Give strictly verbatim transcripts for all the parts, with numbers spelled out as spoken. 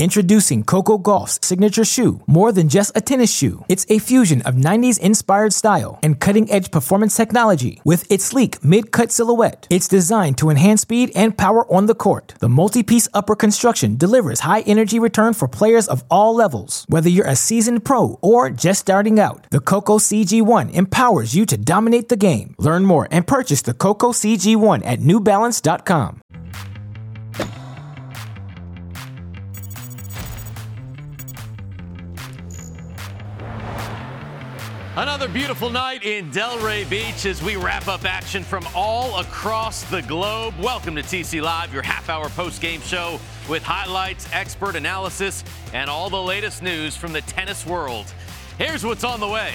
Introducing Coco Gauff's signature shoe, more than just a tennis shoe. It's a fusion of nineties-inspired style and cutting-edge performance technology. With its sleek mid-cut silhouette, it's designed to enhance speed and power on the court. The multi-piece upper construction delivers high-energy return for players of all levels. Whether you're a seasoned pro or just starting out, the Coco C G one empowers you to dominate the game. Learn more and purchase the Coco C G one at new balance dot com. Another beautiful night in Delray Beach as we wrap up action from all across the globe. Welcome to T C Live, your half-hour post-game show with highlights, expert analysis, and all the latest news from the tennis world. Here's what's on the way.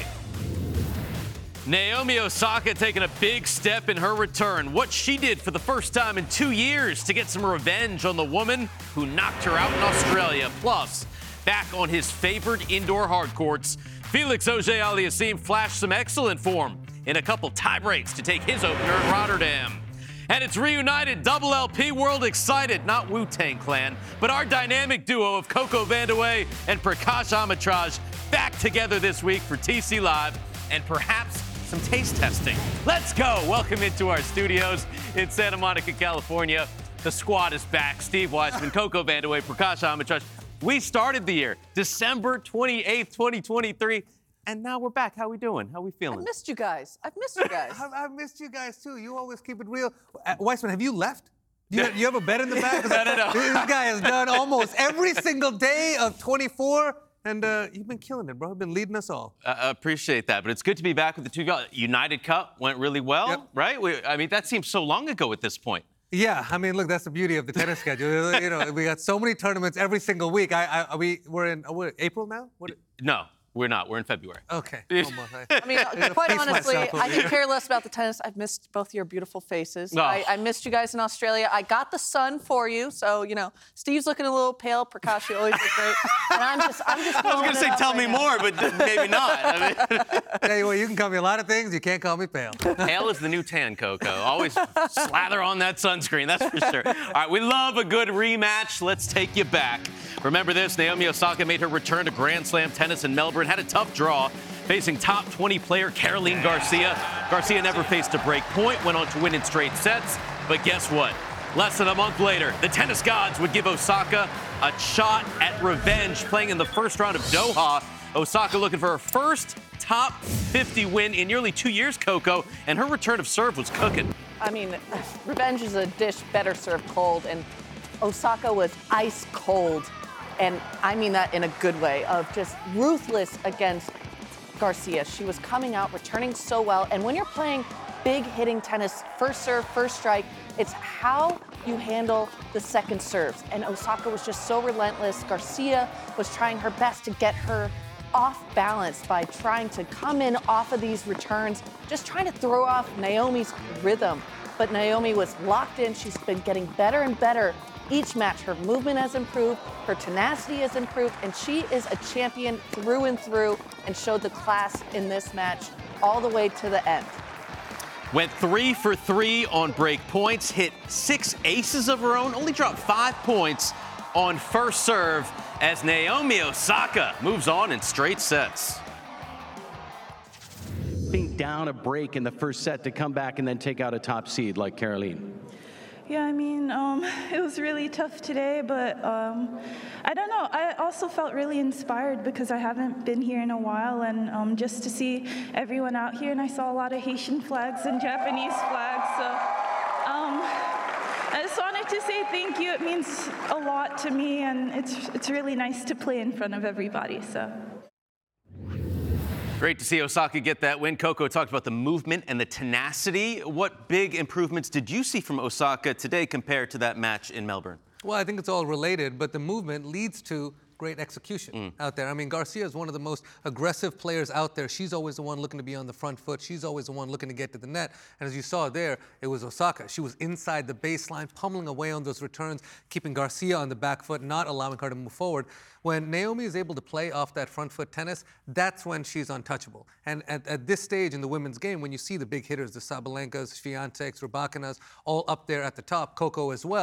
Naomi Osaka taking a big step in her return. What she did for the first time in two years to get some revenge on the woman who knocked her out in Australia. Plus, back on his favored indoor hard courts, Felix Auger-Aliassime flashed some excellent form in a couple tie breaks to take his opener in Rotterdam. And it's reunited double L P world excited, not Wu-Tang Clan, but our dynamic duo of Coco Vandeweghe and Prakash Amritraj back together this week for T C Live and perhaps some taste testing. Let's go. Welcome into our studios in Santa Monica, California. The squad is back. Steve Weissman, Coco Vandeweghe, Prakash Amritraj. We started the year December twenty-eighth, twenty twenty-three, and now we're back. How we doing? How we feeling? I missed you guys. I've missed you guys. I've, I've missed you guys, too. You always keep it real. Uh, Weissman, have you left? Do you, you have a bet in the back? no, no, no. This guy has done almost every single day of twenty-four, and uh, you've been killing it, bro. You've been leading us all. I uh, appreciate that, but it's good to be back with the two guys. United Cup went really well, Yep. right? We, I mean, that seems so long ago at this point. Yeah, I mean, look, that's the beauty of the tennis schedule. You know, we got so many tournaments every single week. I, I we we're in what, April now. What? No, we're not. We're in February. Okay. Almost. I mean, I'm gonna quite pace honestly, myself over I could here. care less about the tennis. I've missed both your beautiful faces. Oh. I, I missed you guys in Australia. I got the sun for you, so you know, Steve's looking a little pale. Prakash, you always look great. And I'm just, I'm just. I was going to say, tell me more, but maybe not. I mean, Hey, well, you can call me a lot of things. You can't call me pale. pale is the new tan, Coco. Always slather on that sunscreen, that's for sure. All right, we love a good rematch. Let's take you back. Remember this, Naomi Osaka made her return to Grand Slam tennis in Melbourne, had a tough draw, facing top twenty player Caroline Garcia. Garcia never faced a break point, went on to win in straight sets, but guess what? Less than a month later, the tennis gods would give Osaka a shot at revenge, playing in the first round of Doha. Osaka looking for her first top fifty win in nearly two years, Coco, and her return of serve was cooking. I mean, revenge is a dish better served cold, and Osaka was ice cold, and I mean that in a good way, of just ruthless against Garcia. She was coming out, returning so well, and when you're playing big hitting tennis, first serve, first strike, it's how you handle the second serves. And Osaka was just so relentless. Garcia was trying her best to get her off balance by trying to come in off of these returns, just trying to throw off Naomi's rhythm. But Naomi was locked in. She's been getting better and better each match. Her movement has improved, her tenacity has improved, and she is a champion through and through and showed the class in this match all the way to the end. Went three for three on break points, hit six aces of her own, only dropped five points on first serve as Naomi Osaka moves on in straight sets. Being down a break in the first set to come back and then take out a top seed like Caroline. Yeah, I mean, um, it was really tough today, but um, I don't know. I also felt really inspired because I haven't been here in a while, and um, just to see everyone out here, and I saw a lot of Haitian flags and Japanese flags, so um, I just wanted to say thank you. It means a lot to me, and it's it's really nice to play in front of everybody, so. Great to see Osaka get that win. Coco talked about the movement and the tenacity. What big improvements did you see from Osaka today compared to that match in Melbourne? Well, I think it's all related, but the movement leads to great execution Mm. out there. I mean, Garcia is one of the most aggressive players out there. She's always the one looking to be on the front foot. She's always the one looking to get to the net. And as you saw there, it was Osaka. She was inside the baseline, pummeling away on those returns, keeping Garcia on the back foot, not allowing her to move forward. When Naomi is able to play off that front foot tennis, that's when she's untouchable. And at, at this stage in the women's game, when you see the big hitters, the Sabalenkas, Swiatek's, Rybakinas, all up there at the top, Coco as well,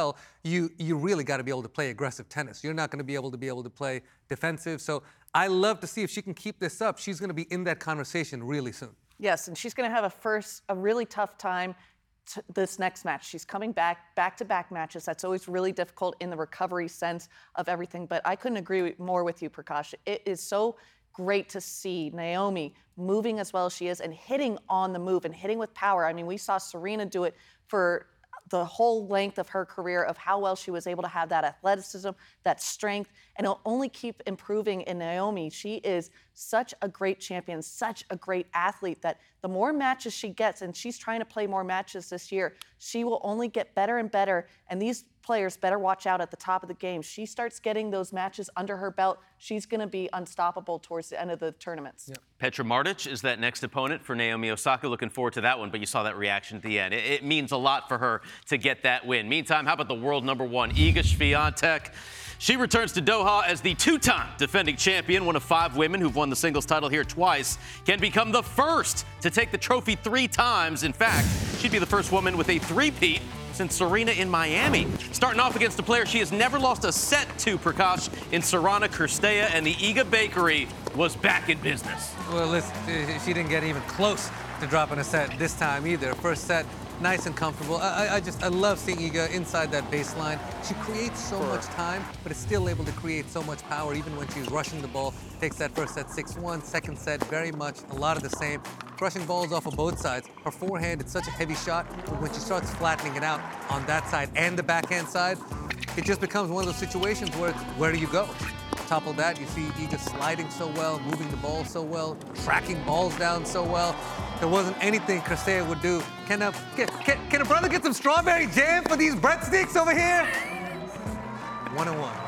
you you really got to be able to play aggressive tennis. You're not going to be able to be able to play defensive. So I love to see if she can keep this up. She's going to be in that conversation really soon. Yes, and she's going to have a first, a really tough time t- this next match. She's coming back, back-to-back matches. That's always really difficult in the recovery sense of everything. But I couldn't agree more with you, Prakash. It is so great to see Naomi moving as well as she is and hitting on the move and hitting with power. I mean, we saw Serena do it for the whole length of her career of how well she was able to have that athleticism, that strength, and it'll only keep improving in Naomi. She is such a great champion, such a great athlete that the more matches she gets, and she's trying to play more matches this year, she will only get better and better, and these players better watch out at the top of the game. She starts getting those matches under her belt, she's going to be unstoppable towards the end of the tournaments. Yep. Petra Martic is that next opponent for Naomi Osaka. Looking forward to that one, but you saw that reaction at the end. It, it means a lot for her to get that win. Meantime, how about the world number one, Iga Swiatek? She returns to Doha as the two-time defending champion, one of five women who've won the singles title here twice, can become the first to take the trophy three times. In fact, she'd be the first woman with a three-peat since Serena in Miami. Starting off against a player she has never lost a set to, Prakash, in Sorana Cirstea, and the Iga Bakery was back in business. Well, listen, she didn't get even close to dropping a set this time either. First set, nice and comfortable. I, I just, I love seeing Iga inside that baseline. She creates so much time, but is still able to create so much power even when she's rushing the ball. Takes that first set six one, second set very much a lot of the same. Crushing balls off of both sides. Her forehand, it's such a heavy shot, but when she starts flattening it out on that side and the backhand side, it just becomes one of those situations where it's, where do you go? Top of that, you see Iga sliding so well, moving the ball so well, tracking balls down so well. There wasn't anything Cirstea would do. Can a, can, can, can a brother get some strawberry jam for these breadsticks over here? One on one.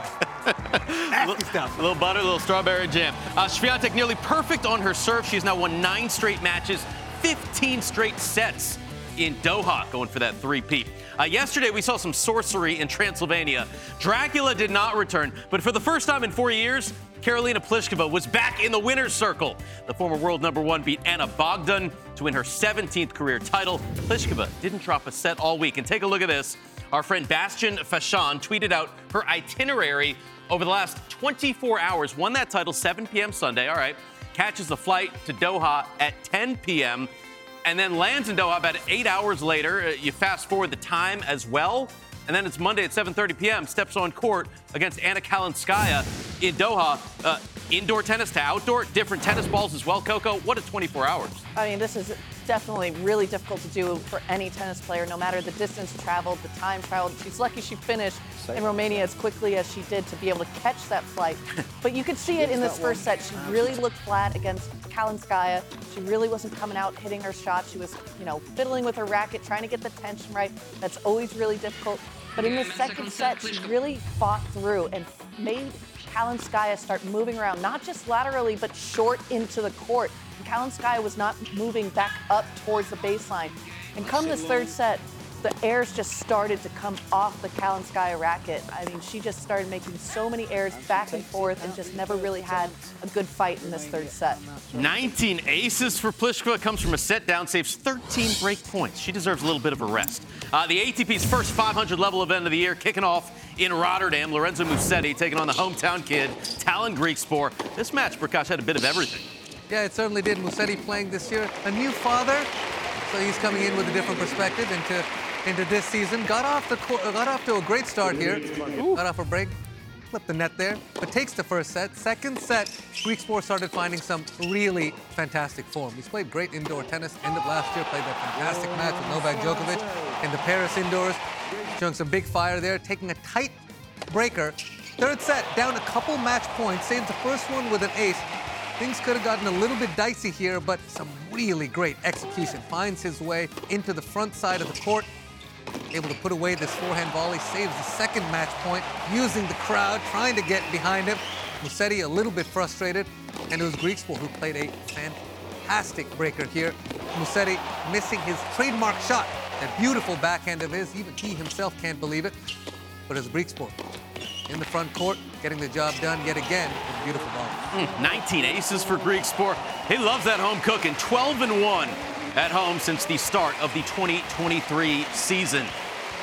Nasty stuff. A little butter, a little strawberry jam. Uh, Swiatek nearly perfect on her serve. She's now won nine straight matches, fifteen straight sets in Doha, going for that three-peat. Uh, yesterday, we saw some sorcery in Transylvania. Dracula did not return, but for the first time in four years, Karolina Pliskova was back in the winner's circle. The former world number one beat Anna Bogdan to win her seventeenth career title. Pliskova didn't drop a set all week. And take a look at this. Our friend Bastien Fachan tweeted out her itinerary over the last twenty-four hours. Won that title seven p.m. Sunday. All right. Catches a flight to Doha at ten p.m. and then lands in Doha about eight hours later. You fast forward the time as well. And then it's Monday at seven thirty p.m. Steps on court against Anna Kalinskaya in Doha. Uh, indoor tennis to outdoor, different tennis balls as well. Coco, what a twenty-four hours. I mean, this is definitely really difficult to do for any tennis player, no matter the distance traveled, the time traveled. She's lucky she finished in Romania as quickly as she did to be able to catch that flight. But you could see it in this first set. She really looked flat against Kalinskaya. She really wasn't coming out hitting her shot. She was, you know, fiddling with her racket, trying to get the tension right. That's always really difficult. But in the second set, she really fought through and made Kalinskaya start moving around, not just laterally, but short into the court. And Kalinskaya was not moving back up towards the baseline. And come this third set, the airs just started to come off the Kalinskaya racket. I mean, she just started making so many airs back and forth and just never really had a good fight in this third set. nineteen aces for Pliskova. Comes from a set down, saves thirteen break points. She deserves a little bit of a rest. Uh, the A T P's first five hundred level event of the year kicking off in Rotterdam. Lorenzo Musetti taking on the hometown kid, Talon Griekspoor. This match, Prakash, had a bit of everything. Yeah, it certainly did. Musetti playing this year. A new father, so he's coming in with a different perspective into into this season. Got off the got off to a great start here. Ooh. Got off a break, flipped the net there, but takes the first set. Second set, Griekspoor started finding some really fantastic form. He's played great indoor tennis. End of last year, played that fantastic match with Novak Djokovic in the Paris indoors. Showing some big fire there, taking a tight breaker. Third set, down a couple match points. Saves the first one with an ace. Things could have gotten a little bit dicey here, but some really great execution. Finds his way into the front side of the court. Able to put away this forehand volley, saves the second match point, using the crowd, trying to get behind him. Musetti a little bit frustrated, and it was Griekspoor who played a fantastic breaker here. Musetti missing his trademark shot, that beautiful backhand of his. Even he himself can't believe it. But it's Griekspoor in the front court, getting the job done yet again with a beautiful ball. Mm, nineteen aces for Griekspoor. He loves that home cooking. twelve and one at home since the start of the twenty twenty-three season.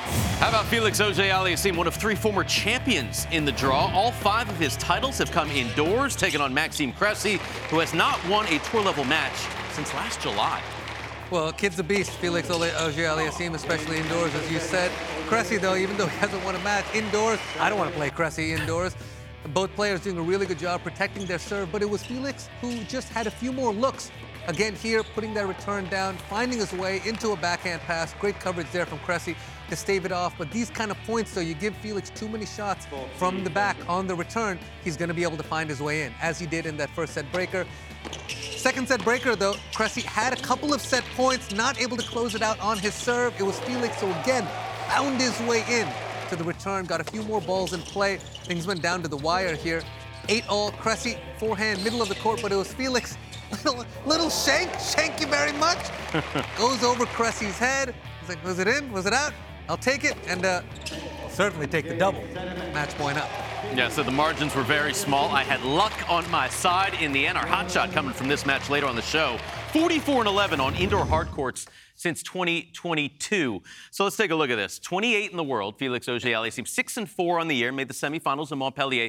How about Felix Auger-Aliassime, one of three former champions in the draw? All five of his titles have come indoors, taking on Maxime Cressy, who has not won a tour-level match since last July. Well, kid's a beast, Felix Auger-Aliassime, especially indoors, as you said. Cressy, though, even though he hasn't won a match indoors, I don't want to play Cressy indoors. Both players doing a really good job protecting their serve, but it was Felix who just had a few more looks. Again here, putting that return down, finding his way into a backhand pass. Great coverage there from Cressy to stave it off. But these kind of points, though, you give Felix too many shots from the back on the return, he's going to be able to find his way in, as he did in that first set breaker. Second set breaker, though, Cressy had a couple of set points, not able to close it out on his serve. It was Felix who, again, found his way in to the return, got a few more balls in play. Things went down to the wire here. Eight all, Cressy, forehand, middle of the court, but it was Felix. Little, little shank, thank you very much. Goes over Cressy's head. He's like, was it in? Was it out? I'll take it, and uh, I'll certainly take the double. Match point up. Yeah, so the margins were very small. I had luck on my side in the end. Our hot shot coming from this match later on the show. forty-four and eleven on indoor hard courts since twenty twenty-two. So let's take a look at this. twenty-eight in the world, Felix Auger-Aliassime, six and four on the year, made the semifinals in Montpellier.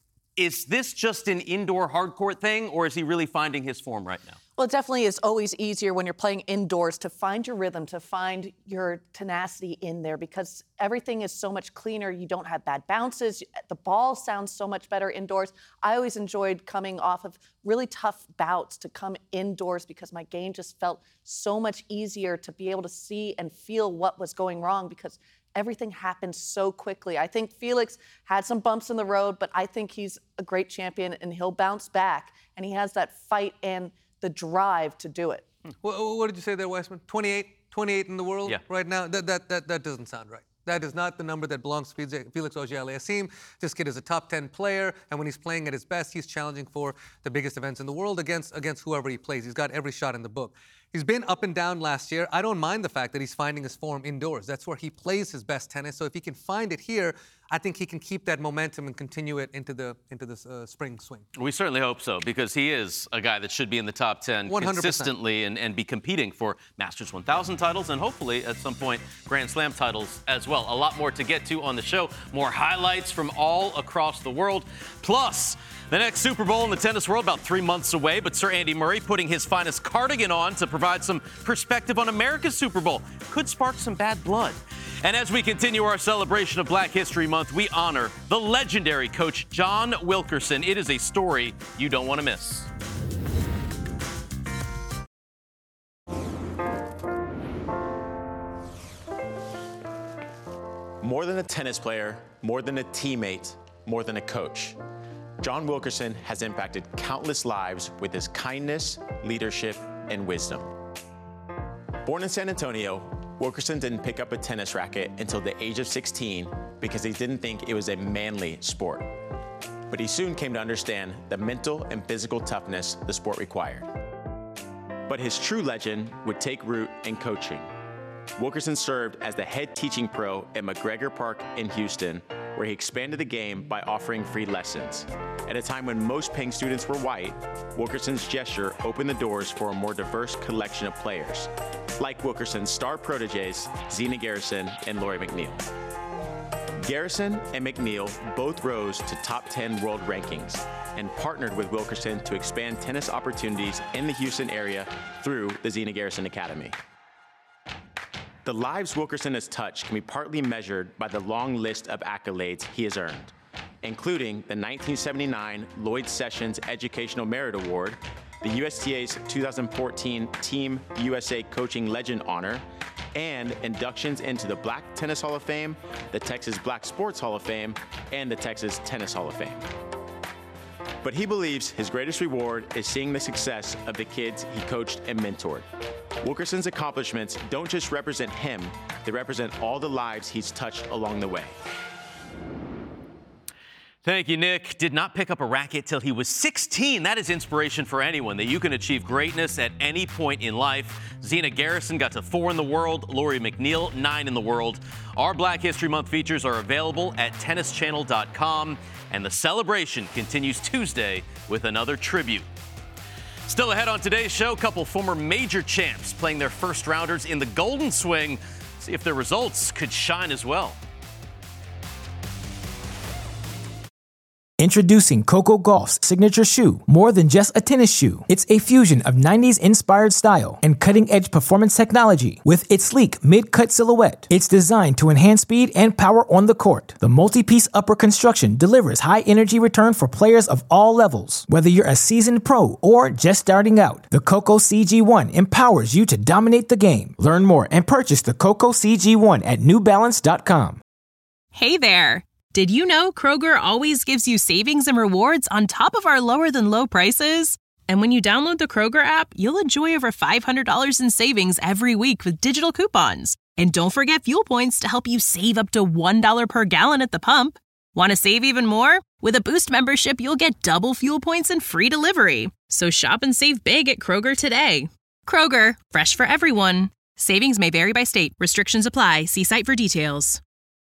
Is this just an indoor hard court thing, or is he really finding his form right now? Well, it definitely is always easier when you're playing indoors to find your rhythm, to find your tenacity in there, because everything is so much cleaner. You don't have bad bounces. The ball sounds so much better indoors. I always enjoyed coming off of really tough bouts to come indoors because my game just felt so much easier to be able to see and feel what was going wrong, because everything happened so quickly. I think Felix had some bumps in the road, but I think he's a great champion and he'll bounce back. And he has that fight and the drive to do it. What, what did you say there, Weissman? twenty-eight, twenty-eight in the world yeah. right now? That, that, that, that doesn't sound right. That is not the number that belongs to Felix Auger-Aliassime. This kid is a top ten player, and when he's playing at his best, he's challenging for the biggest events in the world against, against whoever he plays. He's got every shot in the book. He's been up and down last year. I don't mind the fact that he's finding his form indoors. That's where he plays his best tennis. So if he can find it here, I think he can keep that momentum and continue it into the into the uh, spring swing. We certainly hope so, because he is a guy that should be in the top ten one hundred percent consistently and, and be competing for Masters one thousand titles and hopefully at some point Grand Slam titles as well. A lot more to get to on the show. More highlights from all across the world. Plus, the next Super Bowl in the tennis world about three months away, but Sir Andy Murray putting his finest cardigan on to provide some perspective on America's Super Bowl could spark some bad blood. And as we continue our celebration of Black History Month, we honor the legendary coach John Wilkerson. It is a story you don't want to miss. More than a tennis player, more than a teammate, more than a coach, John Wilkerson has impacted countless lives with his kindness, leadership, and wisdom. Born in San Antonio, Wilkerson didn't pick up a tennis racket until the age of sixteen because he didn't think it was a manly sport. But he soon came to understand the mental and physical toughness the sport required. But his true legend would take root in coaching. Wilkerson served as the head teaching pro at McGregor Park in Houston, where he expanded the game by offering free lessons. At a time when most paying students were white, Wilkerson's gesture opened the doors for a more diverse collection of players, like Wilkerson's star proteges, Zina Garrison and Lori McNeil. Garrison and McNeil both rose to top ten world rankings and partnered with Wilkerson to expand tennis opportunities in the Houston area through the Zina Garrison Academy. The lives Wilkerson has touched can be partly measured by the long list of accolades he has earned, including the nineteen seventy-nine Lloyd Sessions Educational Merit Award, the U S T A's two thousand fourteen Team U S A Coaching Legend Honor, and inductions into the Black Tennis Hall of Fame, the Texas Black Sports Hall of Fame, and the Texas Tennis Hall of Fame. But he believes his greatest reward is seeing the success of the kids he coached and mentored. Wilkerson's accomplishments don't just represent him, they represent all the lives he's touched along the way. Thank you, Nick. Did not pick up a racket till he was sixteen. That is inspiration for anyone, that you can achieve greatness at any point in life. Zina Garrison got to four in the world. Lori McNeil, nine in the world. Our Black History Month features are available at tennis channel dot com. And the celebration continues Tuesday with another tribute. Still ahead on today's show, a couple former major champs playing their first rounders in the Golden Swing. See if their results could shine as well. Introducing Coco Gauff's signature shoe. More than just a tennis shoe, it's a fusion of nineties inspired style and cutting-edge performance technology. With its sleek mid-cut silhouette, it's designed to enhance speed and power on the court. The multi-piece upper construction delivers high-energy return for players of all levels. Whether you're a seasoned pro or just starting out, the Coco C G one empowers you to dominate the game. Learn more and purchase the Coco C G one at new balance dot com. Hey there! Did you know Kroger always gives you savings and rewards on top of our lower-than-low prices? And when you download the Kroger app, you'll enjoy over five hundred dollars in savings every week with digital coupons. And don't forget fuel points to help you save up to one dollar per gallon at the pump. Want to save even more? With a Boost membership, you'll get double fuel points and free delivery. So shop and save big at Kroger today. Kroger, fresh for everyone. Savings may vary by state. Restrictions apply. See site for details.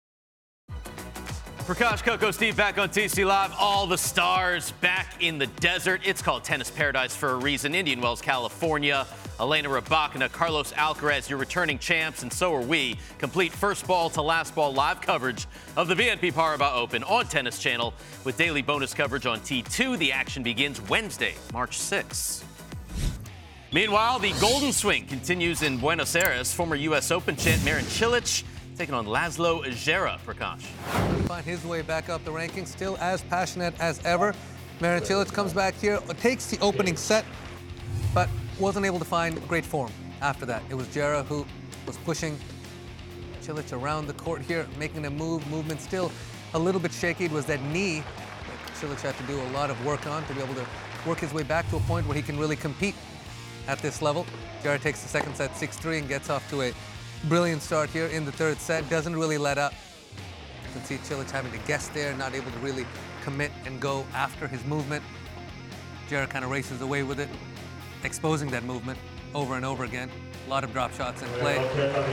Prakash, Coco, Steve back on T C Live. All the stars back in the desert. It's called Tennis Paradise for a reason. Indian Wells, California. Elena Rybakina, Carlos Alcaraz, your returning champs, and so are we. Complete first ball to last ball live coverage of the B N P Paribas Open on Tennis Channel with daily bonus coverage on T two. The action begins Wednesday, March sixth. Meanwhile, the Golden Swing continues in Buenos Aires. Former U S Open champ Marin Cilic taking on Laszlo Djere, Prakash. Find his way back up the rankings, still as passionate as ever. Marin Cilic comes back here, takes the opening set, but wasn't able to find great form after that. It was Djere who was pushing Cilic around the court here, making a move. Movement still a little bit shaky. It was that knee that Cilic had to do a lot of work on to be able to work his way back to a point where he can really compete at this level. Djere takes the second set six three and gets off to a brilliant start here in the third set. Doesn't really let up. You can see Cilic having to guess there, not able to really commit and go after his movement. Djere kind of races away with it, exposing that movement over and over again. A lot of drop shots in play. Able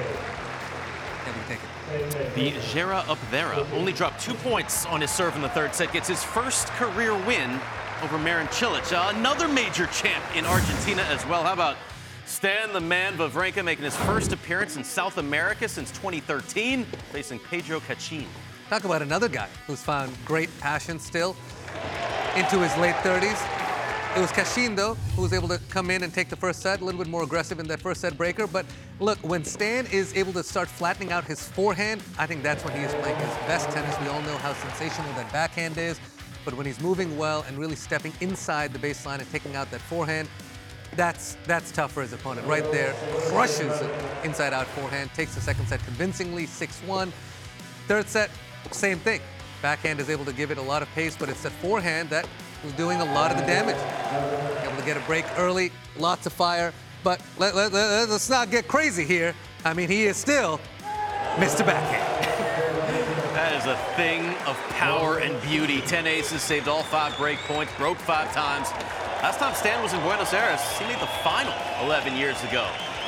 to take it. The Djere up there only dropped two points on his serve in the third set. Gets his first career win over Marin Cilic. Uh, another major champ in Argentina as well. How about Stan the Man Wawrinka making his first appearance in South America since twenty thirteen, facing Pedro Cachin. Talk about another guy who's found great passion still into his late thirties. It was Cachin, though, who was able to come in and take the first set, a little bit more aggressive in that first set breaker. But look, when Stan is able to start flattening out his forehand, I think that's when he is playing his best tennis. We all know how sensational that backhand is. But when he's moving well and really stepping inside the baseline and taking out that forehand, That's that's tough for his opponent. Right there, crushes it inside-out forehand, takes the second set convincingly, six one. Third set, same thing. Backhand is able to give it a lot of pace, but it's that forehand that was doing a lot of the damage. Able to get a break early, lots of fire, but let, let, let, let's not get crazy here. I mean, he is still Mister Backhand. That is a thing of power and beauty. Ten aces, saved all five break points, broke five times. Last time Stan was in Buenos Aires, he made the final eleven years ago.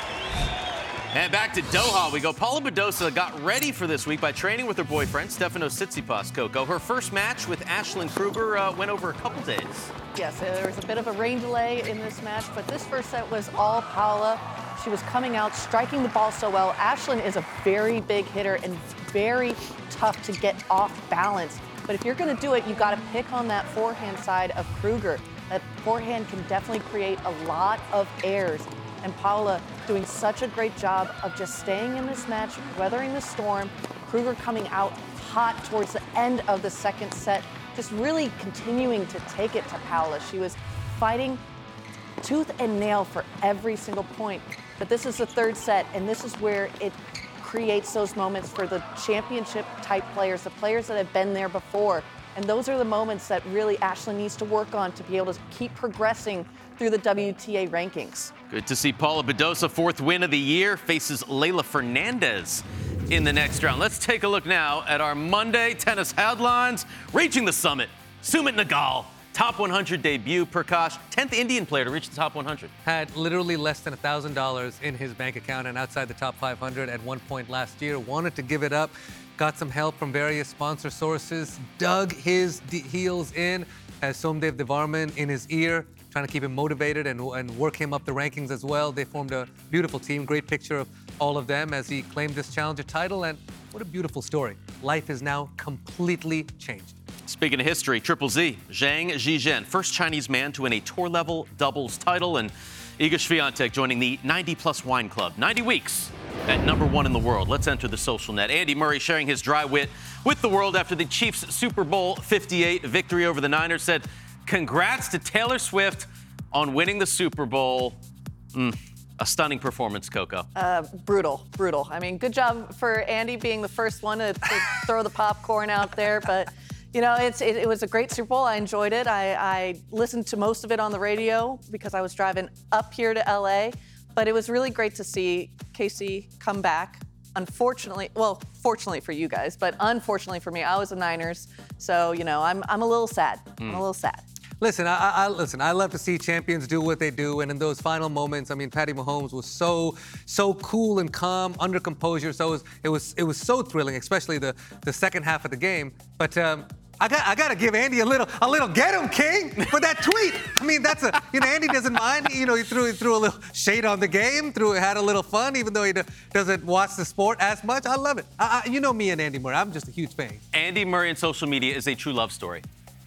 And back to Doha we go. Paula Badosa got ready for this week by training with her boyfriend, Stefanos Tsitsipas, Coco. Her first match with Ashlyn Kruger uh, went over a couple days. Yes, there was a bit of a rain delay in this match, but this first set was all Paula. She was coming out, striking the ball so well. Ashlyn is a very big hitter and very tough to get off balance. But if you're going to do it, you got to pick on that forehand side of Kruger. That forehand can definitely create a lot of errors. And Paula doing such a great job of just staying in this match, weathering the storm. Kruger coming out hot towards the end of the second set, just really continuing to take it to Paula. She was fighting tooth and nail for every single point. But this is the third set, and this is where it creates those moments for the championship-type players, the players that have been there before. And those are the moments that really Ashlyn needs to work on to be able to keep progressing through the W T A rankings. Good to see Paula Badosa, fourth win of the year, faces Leylah Fernandez in the next round. Let's take a look now at our Monday tennis headlines. Reaching the summit, Sumit Nagal, top one hundred debut. Prakash, tenth Indian player to reach the top one hundred. Had literally less than one thousand dollars in his bank account and outside the top five hundred at one point last year. Wanted to give it up. Got some help from various sponsor sources. Dug his d- heels in. Has Somdev Devarman in his ear, trying to keep him motivated and, and work him up the rankings as well. They formed a beautiful team. Great picture of all of them as he claimed this challenger title. And what a beautiful story. Life is now completely changed. Speaking of history, Triple Z, Zhang Zhizhen, first Chinese man to win a tour-level doubles title, and Iga Swiatek joining the ninety-plus wine club. ninety weeks at number one in the world. Let's enter the social net. Andy Murray sharing his dry wit with the world after the Chiefs' Super Bowl fifty-eight victory over the Niners said, congrats to Taylor Swift on winning the Super Bowl. Mm, a stunning performance, Coco. Uh, brutal, brutal. I mean, good job for Andy being the first one to, to throw the popcorn out there, but you know, it's, it, it was a great Super Bowl. I enjoyed it. I, I listened to most of it on the radio because I was driving up here to L A, but it was really great to see K C come back. Unfortunately, well, fortunately for you guys, but unfortunately for me, I was a Niners, so, you know, I'm, I'm a little sad. Mm. I'm a little sad. Listen, I, I listen. I love to see champions do what they do, and in those final moments, I mean, Patty Mahomes was so, so cool and calm, under composure. So it was, it was, it was so thrilling, especially the, the second half of the game. But um, I got, I got to give Andy a little, a little get him, King, for that tweet. I mean, that's a, you know, Andy doesn't mind. You know, he threw, he threw a little shade on the game, threw, had a little fun, even though he doesn't watch the sport as much. I love it. I, I, you know me and Andy Murray. I'm just a huge fan. Andy Murray and social media is a true love story.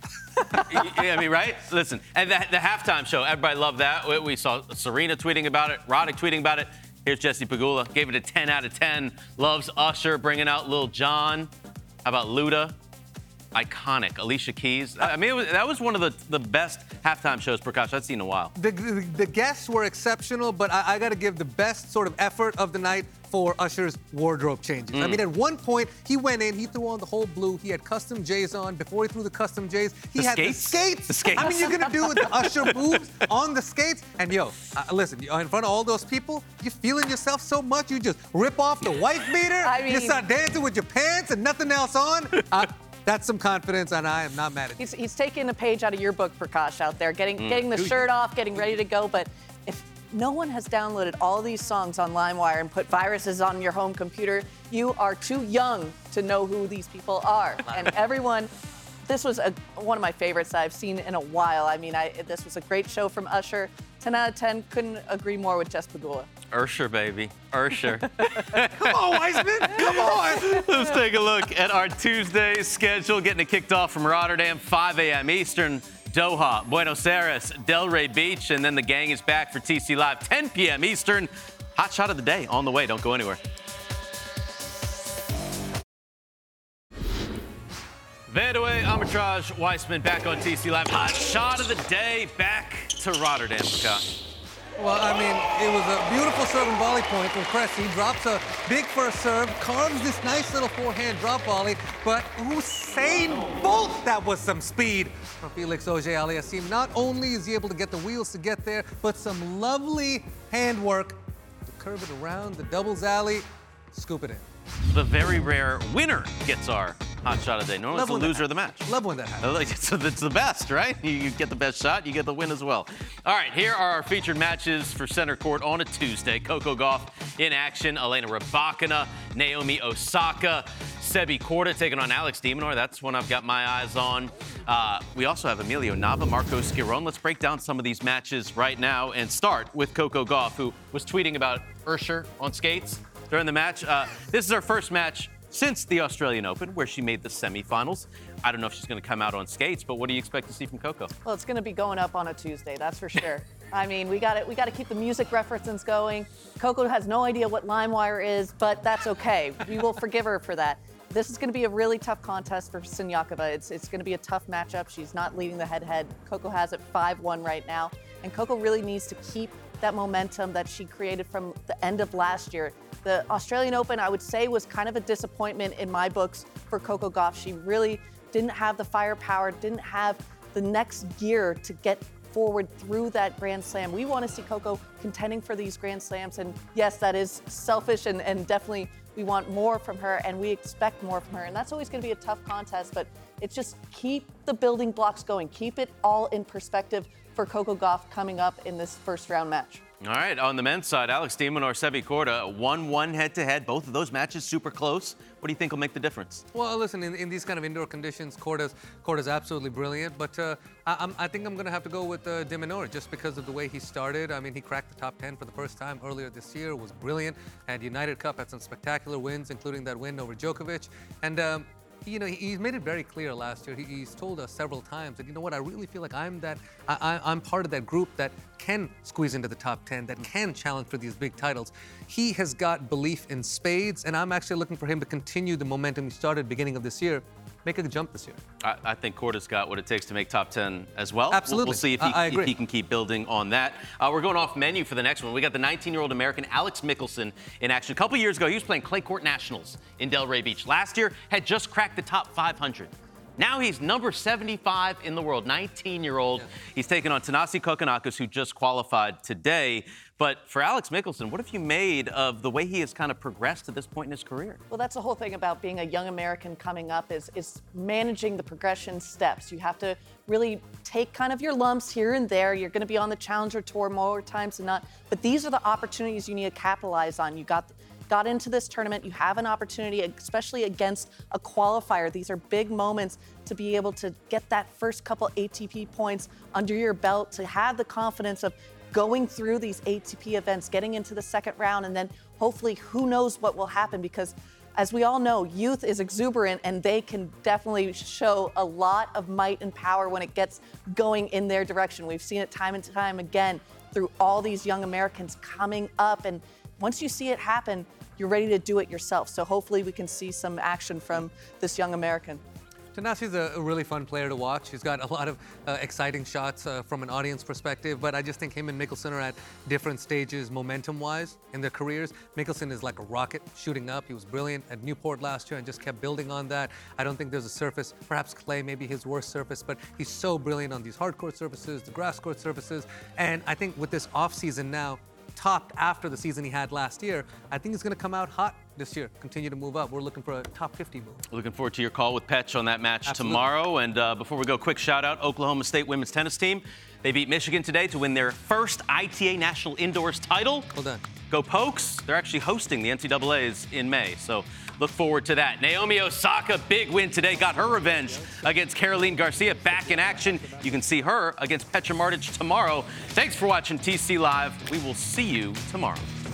I mean, right? Listen, and the, the halftime show, everybody loved that. We, we saw Serena tweeting about it, Roddick tweeting about it. Here's Jesse Pegula, gave it a ten out of ten. Loves Usher, bringing out Lil Jon. How about Luda? Iconic. Alicia Keys. I mean, it was, that was one of the, the best halftime shows, Prakash, I've seen in a while. The, the, the guests were exceptional, but I, I got to give the best sort of effort of the night for Usher's wardrobe changes. Mm. I mean, at one point, he went in, he threw on the whole blue, he had custom J's on. Before he threw the custom J's, he the had skates? the skates. The skates. I mean, you're going to do with the Usher boobs on the skates? And yo, uh, listen, in front of all those people, you're feeling yourself so much, you just rip off the wife beater, I mean, you start dancing with your pants and nothing else on. Uh, That's some confidence, and I am not mad at you. He's, he's taking a page out of your book, Prakash, out there, getting mm. getting the shirt off, getting ready to go. But if no one has downloaded all these songs on LimeWire and put viruses on your home computer, you are too young to know who these people are. And everyone, this was a, one of my favorites that I've seen in a while. I mean, I, this was a great show from Usher. ten out of ten, couldn't agree more with Jess Pegula. Ursher, baby. Ursher. Come on, Weissman. Come on. Let's take a look at our Tuesday schedule. Getting it kicked off from Rotterdam, five a.m. Eastern, Doha, Buenos Aires, Delray Beach, and then the gang is back for T C Live, ten p.m. Eastern. Hot shot of the day on the way. Don't go anywhere. Vandeweghe, Armitage, Weissman back on T C Live. Hot shot of the day back to Rotterdam, Scott. Well, I mean, it was a beautiful serve and volley point from Cressy. Drops a big first serve, carves this nice little forehand drop volley, but Usain Bolt, that was some speed from Felix Auger-Aliassime. Not only is he able to get the wheels to get there, but some lovely handwork to curve it around the doubles alley, scoop it in. The very rare winner gets our hot shot of the day. Normally it's the loser of the match. Love when that happens. So it's the best, right? You get the best shot, you get the win as well. All right, here are our featured matches for center court on a Tuesday. Coco Gauff in action. Elena Rybakina, Naomi Osaka, Sebi Korda taking on Alex de Minaur. That's one I've got my eyes on. Uh, we also have Emilio Nava, Marco Schiron. Let's break down some of these matches right now and start with Coco Gauff, who was tweeting about Ursher on skates during the match. Uh, this is her first match since the Australian Open, where she made the semifinals. I don't know if she's going to come out on skates, but what do you expect to see from Coco? Well, it's going to be going up on a Tuesday, that's for sure. I mean, we got to we got to keep the music references going. Coco has no idea what LimeWire is, but that's okay. We will forgive her for that. This is going to be a really tough contest for Siniakova. It's it's going to be a tough matchup. She's not leading the head-to-head. Coco has it five one right now, and Coco really needs to keep that momentum that she created from the end of last year. The Australian Open, I would say, was kind of a disappointment in my books for Coco Gauff. She really didn't have the firepower, didn't have the next gear to get forward through that Grand Slam. We want to see Coco contending for these Grand Slams, and yes, that is selfish, and, and definitely we want more from her, and we expect more from her, and that's always going to be a tough contest, but it's just keep the building blocks going. Keep it all in perspective for Coco Gauff coming up in this first round match. All right, on the men's side, Alex de Minaur, Sebi Korda, one one head-to-head. Both of those matches super close. What do you think will make the difference? Well, listen, in, in these kind of indoor conditions, Korda's, Korda's absolutely brilliant. But uh, I, I'm, I think I'm going to have to go with uh, de Minaur just because of the way he started. I mean, he cracked the top ten for the first time earlier this year. Was brilliant. And United Cup had some spectacular wins, including that win over Djokovic. And um, you know, he's made it very clear last year. He, he's told us several times that, you know what, I really feel like I'm that, I, I, I'm part of that group that can squeeze into the top ten, that can challenge for these big titles. He has got belief in spades, and I'm actually looking for him to continue the momentum he started beginning of this year. Make a jump this year. I, I think Korda's got what it takes to make top ten as well. Absolutely. We'll, we'll see if he, I, I agree. if he can keep building on that. Uh, we're going off menu for the next one. We got the nineteen-year-old American Alex Michelsen in action. A couple years ago, he was playing clay court nationals in Delray Beach. Last year, had just cracked the top five hundred. Now he's number seventy-five in the world, nineteen-year-old. Yeah. He's taking on Thanasi Kokkinakis, who just qualified today. But for Alex Michelsen, what have you made of the way he has kind of progressed to this point in his career? Well, that's the whole thing about being a young American coming up is, is managing the progression steps. You have to really take kind of your lumps here and there. You're going to be on the Challenger Tour more times than not. But these are the opportunities you need to capitalize on. You got got into this tournament. You have an opportunity, especially against a qualifier. These are big moments to be able to get that first couple A T P points under your belt, to have the confidence of going through these A T P events, getting into the second round, and then hopefully who knows what will happen, because as we all know, youth is exuberant and they can definitely show a lot of might and power when it gets going in their direction. We've seen it time and time again through all these young Americans coming up, and once you see it happen, you're ready to do it yourself. So hopefully we can see some action from this young American. Thanasi's a, a really fun player to watch. He's got a lot of uh, exciting shots uh, from an audience perspective, but I just think him and Michelsen are at different stages momentum-wise in their careers. Michelsen is like a rocket shooting up. He was brilliant at Newport last year and just kept building on that. I don't think there's a surface, perhaps clay may be his worst surface, but he's so brilliant on these hard court surfaces, the grass court surfaces, and I think with this off-season now, topped after the season he had last year, I think he's going to come out hot this year, continue to move up. We're looking for a top fifty move. Looking forward to your call with Petch on that match Absolutely. tomorrow. And uh, before we go, quick shout out, Oklahoma State women's tennis team. They beat Michigan today to win their first I T A National Indoors title. Well done. Go Pokes. They're actually hosting the N C double A's in May, so look forward to that. Naomi Osaka, big win today, got her revenge against Caroline Garcia, back in action. You can see her against Petra Martic tomorrow. Thanks for watching T C Live. We will see you tomorrow.